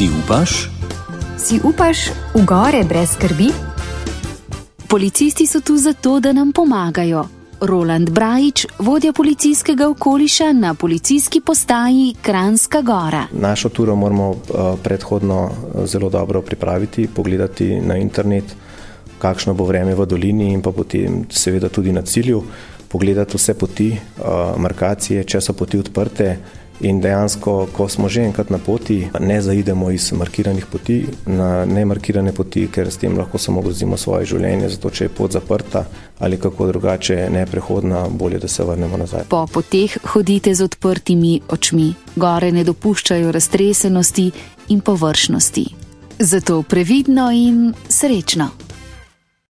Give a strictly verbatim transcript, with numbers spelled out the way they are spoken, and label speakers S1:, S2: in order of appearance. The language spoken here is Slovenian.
S1: Si upaš?
S2: Si upaš v gore brez skrbi?
S3: Policisti so tu zato, da nam pomagajo. Roland Brajič, vodja policijskega okoliša na policijski postaji Kranjska Gora.
S4: Našo turo moramo predhodno zelo dobro pripraviti, pogledati na internet, kakšno bo vreme v dolini in pa potem seveda tudi na cilju, pogledati vse poti, markacije, če so poti odprte in dejansko, ko smo že enkrat na poti, ne zaidemo iz markiranih poti na nemarkirane poti, ker s tem lahko samo grozimo svoje življenje, zato če je pot zaprta ali kako drugače neprehodna, bolje, da se vrnemo nazaj.
S3: Po poteh hodite z odprtimi očmi. Gore ne dopuščajo raztresenosti in površnosti. Zato previdno in srečno.